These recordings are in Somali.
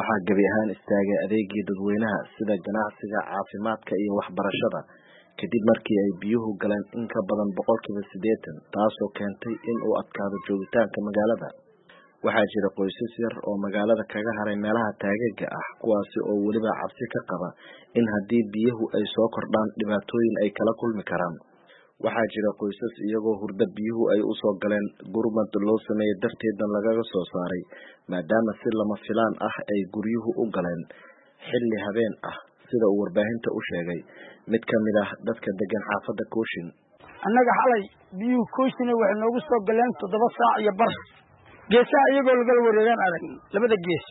waxaa gabi ahaan istaagay adeegii dadweynaha sida ganacsiga, caafimaadka iyo waxbarashada kadib markii ay biyuhu galeen in ka badan 80%, taasoo keentay in uu adkaado joogitaanka magaalada. Waxaa jira qoysas yar oo magaalada kaga haray meelaha taagaga ah, kuwaasi oo weliba cabsi ka qaba in haddii biyuhu ay soo kordhaan dhibaatooyin ay kala kulmi karaan. Waxaa jira qoysas iyagoo hurda biyuhu ay u soo galeen gurmad loo sameeyay darteedna lagaga soo saaray, maadaama si lama filaan ah ay guryuhu u galeen xilli habeen ah, sida uu warbaahinta u sheegay mid ka mid ah dadka degan xaafadda Kooshin. Annaga xalay biyuhu Kooshin waxay noogu soo galeen 7 saac iyo bar. geesaha iyagoo laga wareegan arag labada gees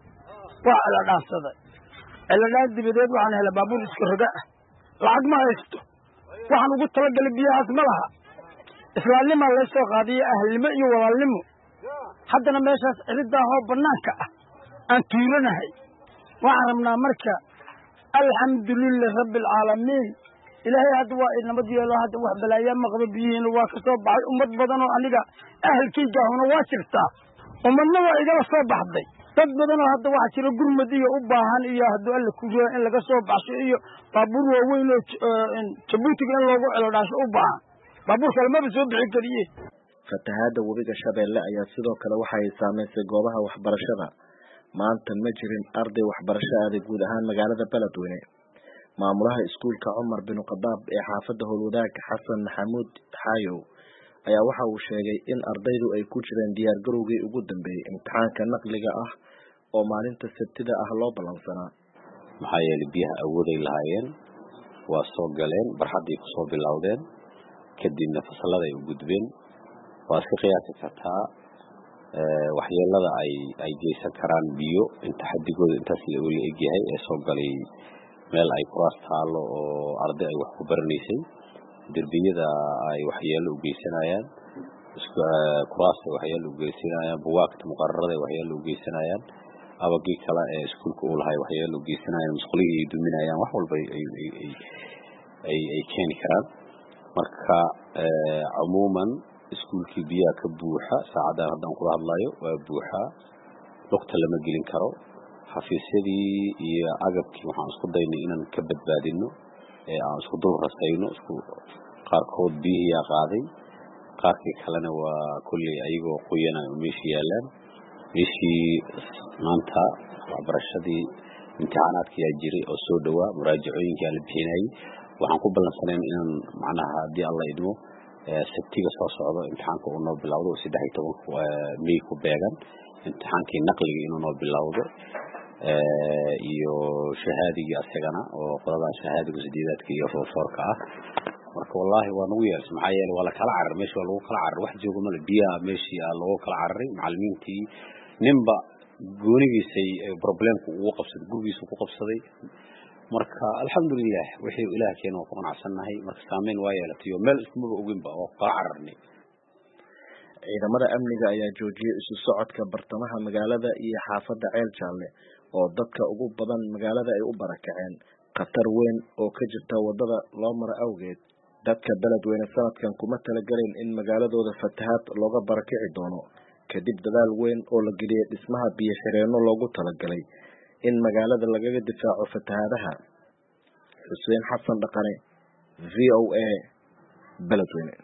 waa la dhaansaday. Eladaan dibadeed waxaan helay baabuur iska roga ah. Lacag ma haysto. waxaan ugu talagalay biyahaas ma laha. Islaamnimo la soo qaadiyo ahlimo iyo walaalnimo. haddana meeshaas ciidan oo banaanka ah aan tuuranahay. waxaan rabnaa marka alxamdulillahi rabbil caalamiin. ilaahay hadda waa nabad yeelo, hadda wax balaayaa maqdo biyihiina waa ka soo baxay. ummad badan oo aniga ahalkayga ahuna waa jirtaa. ummadna waa igala soo baxday. dad badan oo hadda waxa jira gurmad iyo u baahan iyo haddii alla ku jiro in laga soo baxsho iyo baabuur waaweyn oo Jabuuti in loogu ceeldhaasho u baahan. baabuur kale ma soo bixi kariye. Fatahaada webiga Shabeelle ayaa sidoo kale waxay saameysay goobaha waxbarashada. maanta ma jirin arday waxbarasho aaday guud ahaan magaalada Beledweyne. maamulaha iskuulka Cumar bin Khadaab ee xaafadda Howlwadaag Xasan Maxamuud Xaayow ayaa waxa uu sheegay in ardaydu ay ku jireen diyaar garowgii ugu dambeeyay imtixaanka naqliga ah oo maalinta Sabtida ah loo balansanaa. maxaa yeelay biyaha awooday lahaayeen waa soo galeen barxadii ku soo bilowdeen kadibna fasalada ay u gudbeen. waa iska qiyaasi kartaa waxyeelada ay geysan karaan biyo inta xadigooda intaas la weli egyahay ee soo galay meel ay kuraas taalo oo arday ay wax ku baranaysay. derbiyada ay waxyeelo u geysanayaan, kuraasta waxyeelo u geysanayaan, buugaagta muqarrarada waxyeelo u geysanayaan, abagii kale ee iskuulka uu lahay waxyeelo u geysanayaan, musqulihii ay duminayaan, wax walba ay keeni karaan. marka umuuman iskuulkii biyaha ka buuxa saacadan haddaan kula hadlayo waa buuxa, lugta lama gelin karo. xafiisyadii iyo agabkii waxaan isku daynay inaan ka badbaadino ee aan isku dul rasayno. qaarkood biyihiyaa qaaday, qaarkii kalena waa kulley ayagoo qoyana meeshii yaalaan. meeshii maanta waxbarashadii imtixaanaadkii yaa jiray oo soo dhawaa, muraajacooyinkii la bixinayay. waxaan ku ballansanayn inaan macnaha haddii alla idmo sabtiga soo socdo imtixaanka uu noo bilowdo 13 May ku beegan imtixaankii naqliga inuu noo bilowdo iyo shahaadiga asagana oo qodobada shahaadiga sideedaadka iyo foorka ah. marka wallahi waa nagu yeersay maxaa yeelay waa la kala carar meeshii waa lagu kala carar wax joogo ma biyaha meeshii lagu kala cararay. macallimiintii nimba goonigiisay problemku uu qabsaday gurigiisa ku qabsaday. marka alxamdulillah wixii ilaahay keenay oo ku qanacsanahay. marka saameyn waa yeelatay meel isma oginba oo kala cararnay. ciidamada amniga ayaa joojiyay isu socodka bartamaha magaalada iyo xaafadda Ceel Jaalle oo dadka ugu badan magaalada ay u barakaceen khatar weyn oo ka jirta wadada loo maro awgeed. dadka Beledweyne sanadkan kuma talagalin in magaaladooda fatahaad looga barakici doono kadib dadaal weyn oo la geliyay dhismaha biyo xireenno loogu talagalay in magaalada lagaga difaaco fatahaadaha. Xuseen Xasan Dhaqane, VOA, Beledweyne.